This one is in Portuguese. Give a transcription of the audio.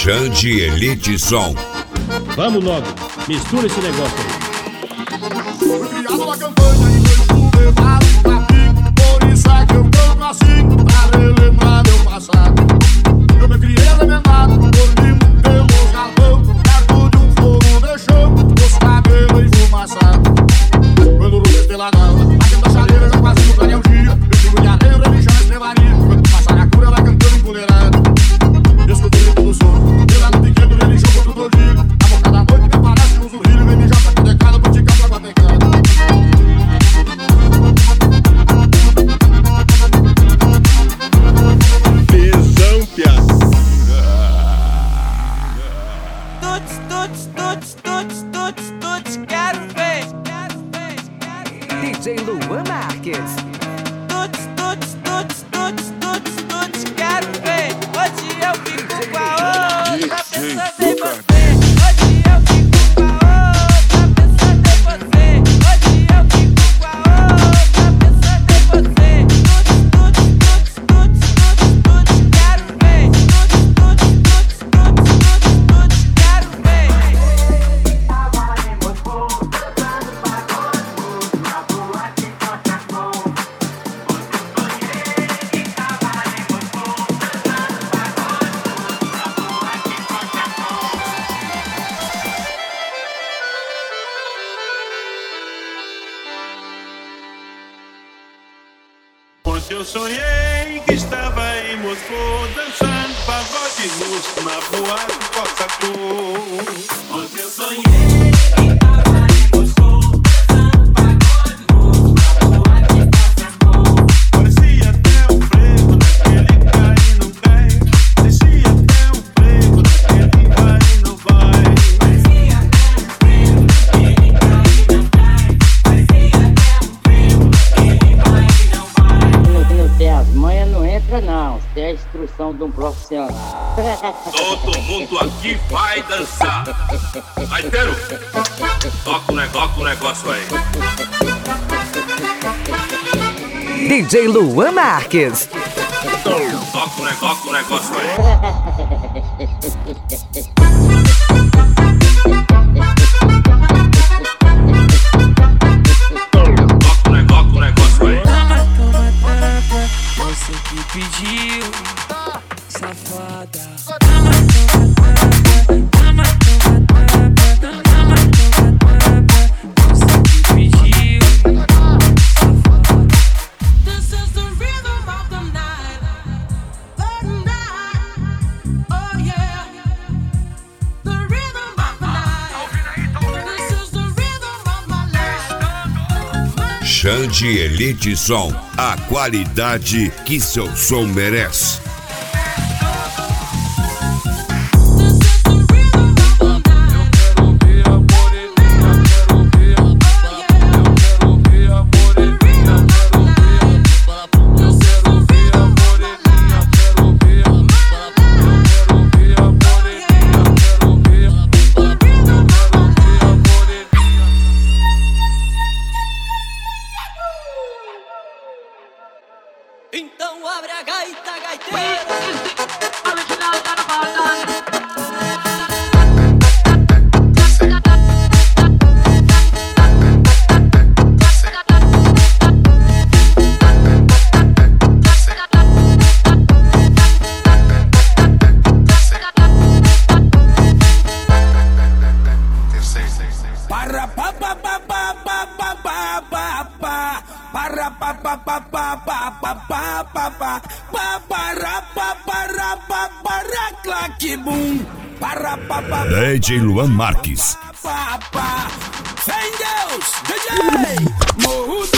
Xande Elite Som. Vamos logo, mistura esse negócio aí. Fui criado na campanha e foi chuveirado pra mim. Por isso é que eu canto assim, pra relembrar meu passado. Eu me criei arrebentado, dormindo pelo galpão, perto de um fogo de chão, os cabelos enfumaçados. Quando o luz pela nova, batendo a chaleira, já quase no clareio dia. Eu sigo de areia, religião, estrevaria. Quando passar a cura, vai cantando empoderado. Escutei todo o som, pela no pequeno, religião contra o todilho. A boca da noite me parece um zurrilho, vem mijar pra pedecada, vou te casar com a pecada. Tesão, piada. Tuts, quero ver. DJ Luan Marques. Tuts, quero ver. Hoje eu fico com a outra, pensando em você. Hoje eu fico com a outra, pensando em você. Hoje eu fico com a outra, pensando em você. Tuts, quero ver. Tuts, quero ver. Ontem eu sonhei que estava em Moscou, dançando pagode russo na boate Coca-Cola. Ontem eu sonhei que estava em Moscou, dançando pagode russo na boate Coca-Cola. Parecia até um frevo naquele cai e não cai. Parecia até um frevo naquele vai e não vai. Parecia até um frevo naquele cai e não cai. Parecia até um frevo naquele vai e não vai. Não tem as manhas, não entra não. Isso é a instrução de um profissional. Todo mundo aqui vai dançar. Vai, Teru. Toca o negócio aí. DJ Luan Marques. Toca o negócio aí. Toca o negócio aí. Você que pediu, safada. Você que pediu, safada. This is the rhythm of the night. Oh yeah. The rhythm of the night. This is the rhythm of my life. Xande Elite Som. A qualidade que seu som merece. Então abre a gaita, gaiteiro. Para pa pa pa pa pa pa pa pa pa. Para pa pa pa pa pa pa pa pa pa. Pa para pa para pa para claque bum. Para pa pa. DJ Luan Marques. Pa pa. Sem Deus, DJ. Morro